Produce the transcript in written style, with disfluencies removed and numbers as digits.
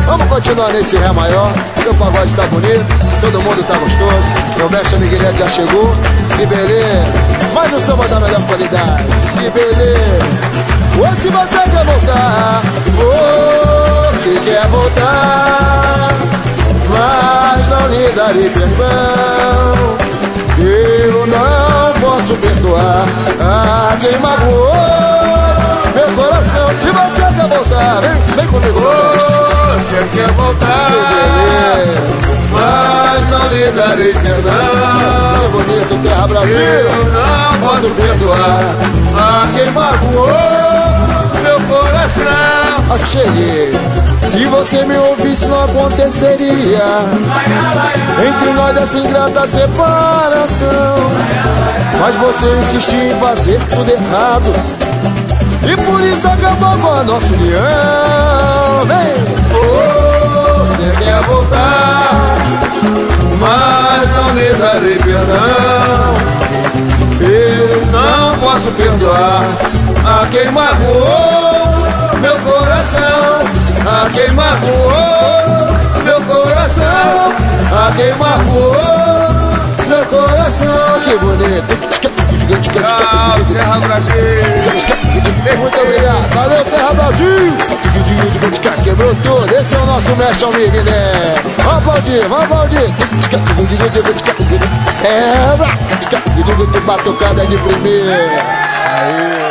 Vamos continuar nesse Ré maior, porque o pagode tá bonito, todo mundo tá gostoso. O mestre Miguelete já chegou, que beleza. Mais um samba da melhor qualidade, que beleza. Ou se você quer voltar, você quer voltar, mas não lhe darei perdão. Eu não posso perdoar a quem magoou meu coração. Se você quer voltar, vem comigo. Você quer voltar, mas não lhe darei perdão. Que bonito, Terra Brasil. Eu não posso perdoar a quem magoou meu coração. Mas cheguei. Se você me ouvisse não aconteceria entre nós essa ingrata separação. Mas você insistiu em fazer tudo errado e por isso acabou com a nossa união. Vem! Você quer voltar, mas não lhe darei perdão. Eu não posso perdoar a quem magoou meu coração. A quem magoou meu coração, a quem magoou meu coração. Que bonito. Tchau, Terra Brasil. Muito obrigado. Valeu, Terra Brasil. Quebrou tudo. Esse é o nosso mestre amigo, né? Vamos aplaudir, vamos aplaudir. Batucada de primeira. Aí.